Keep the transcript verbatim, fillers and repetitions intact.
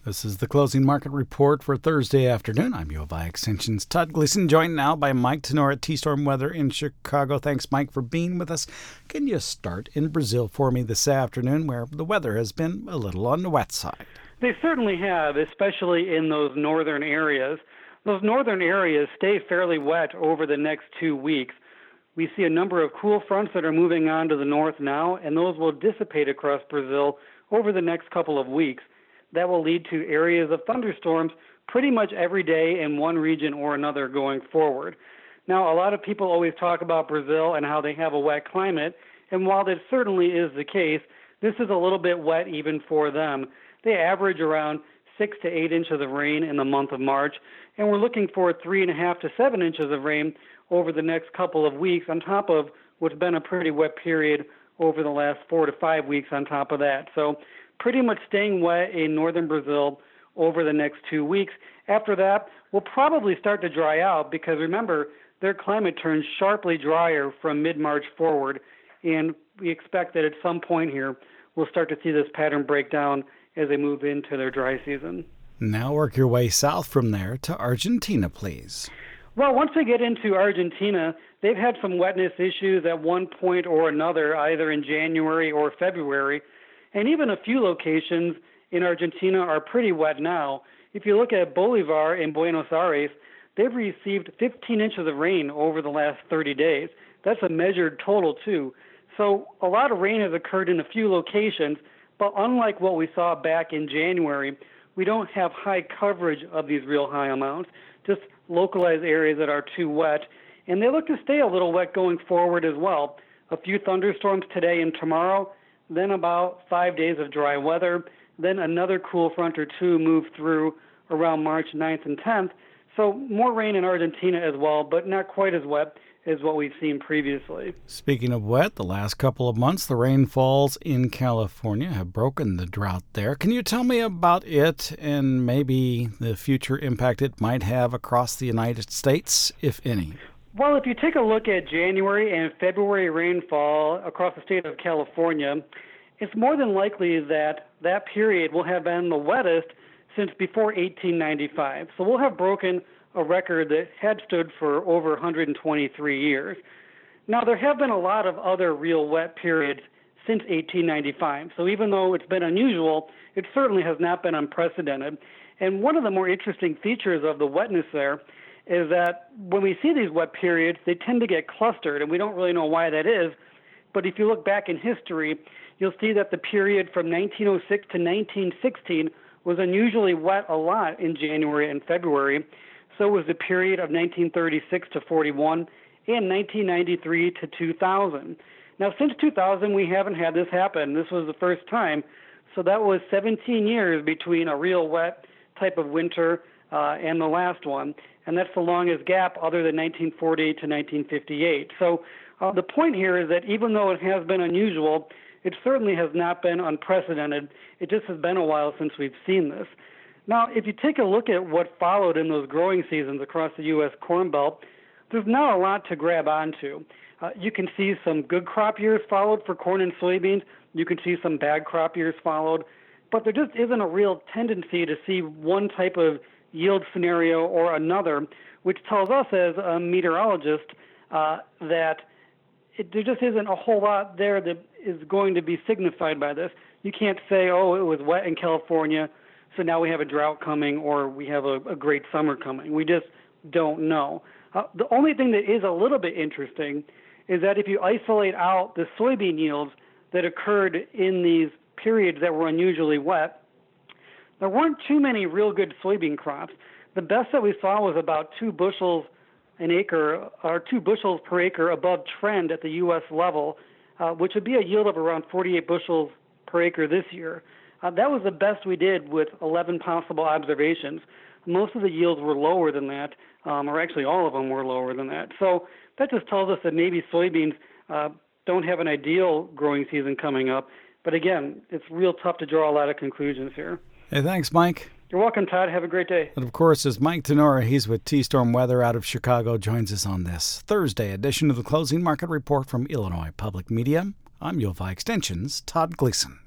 This is the closing market report for Thursday afternoon. I'm U of I Extension's Todd Gleason, joined now by Mike Tenore at T-Storm Weather in Chicago. Thanks, Mike, for being with us. Can you start in Brazil for me this afternoon, where the weather has been a little on the wet side? They certainly have, especially in those northern areas. Those northern areas stay fairly wet over the next two weeks. We see a number of cool fronts that are moving on to the north now, and those will dissipate across Brazil over the next couple of weeks. That will lead to areas of thunderstorms pretty much every day in one region or another going forward. Now, a lot of people always talk about Brazil and how they have a wet climate, and while that certainly is the case, this is a little bit wet even for them. They average around six to eight inches of rain in the month of March, and we're looking for three and a half to seven inches of rain over the next couple of weeks on top of what's been a pretty wet period over the last four to five weeks on top of that. So pretty much staying wet in northern Brazil over the next two weeks. After that, we'll probably start to dry out because, remember, their climate turns sharply drier from mid-March forward, and we expect that at some point here we'll start to see this pattern break down as they move into their dry season. Now work your way south from there to Argentina, please. Well, once we get into Argentina, they've had some wetness issues at one point or another, either in January or February. And even a few locations in Argentina are pretty wet now. If you look at Bolivar in Buenos Aires, they've received fifteen inches of rain over the last thirty days. That's a measured total, too. So a lot of rain has occurred in a few locations, but unlike what we saw back in January, we don't have high coverage of these real high amounts, just localized areas that are too wet. And they look to stay a little wet going forward as well. A few thunderstorms today and tomorrow, then about five days of dry weather, then another cool front or two move through around March ninth and tenth. So more rain in Argentina as well, but not quite as wet as what we've seen previously. Speaking of wet, the last couple of months, the rainfalls in California have broken the drought there. Can you tell me about it and maybe the future impact it might have across the United States, if any? Well, if you take a look at January and February rainfall across the state of California, it's more than likely that that period will have been the wettest since before eighteen ninety-five. So we'll have broken a record that had stood for over one hundred twenty-three years. Now, there have been a lot of other real wet periods since eighteen ninety-five. So even though it's been unusual, it certainly has not been unprecedented. And one of the more interesting features of the wetness there is that when we see these wet periods, they tend to get clustered, and we don't really know why that is. But if you look back in history, you'll see that the period from nineteen oh six to nineteen sixteen was unusually wet a lot in January and February. So was the period of nineteen thirty-six to forty-one and nineteen ninety-three to two thousand. Now, since two thousand, we haven't had this happen. This was the first time. So that was seventeen years between a real wet type of winter uh, and the last one. And that's the longest gap other than nineteen forty to nineteen fifty-eight. So uh, the point here is that even though it has been unusual, it certainly has not been unprecedented. It just has been a while since we've seen this. Now, if you take a look at what followed in those growing seasons across the U S Corn Belt, there's not a lot to grab onto. Uh, you can see some good crop years followed for corn and soybeans. You can see some bad crop years followed. But there just isn't a real tendency to see one type of yield scenario or another, which tells us as a meteorologist uh, that it, there just isn't a whole lot there that is going to be signified by this. You can't say, oh, it was wet in California, so now we have a drought coming or we have a, a great summer coming. We just don't know. Uh, the only thing that is a little bit interesting is that if you isolate out the soybean yields that occurred in these periods that were unusually wet, there weren't too many real good soybean crops. The best that we saw was about two bushels an acre, or two bushels per acre above trend at the U S level, uh, which would be a yield of around forty-eight bushels per acre this year. Uh, that was the best we did with eleven possible observations. Most of the yields were lower than that, um, or actually all of them were lower than that. So that just tells us that maybe soybeans uh, don't have an ideal growing season coming up. But again, it's real tough to draw a lot of conclusions here. Hey, thanks, Mike. You're welcome, Todd. Have a great day. And of course, as Mike Tenore, he's with T-Storm Weather out of Chicago, joins us on this Thursday edition of the Closing Market Report from Illinois Public Media. I'm U of I Extension's Todd Gleason.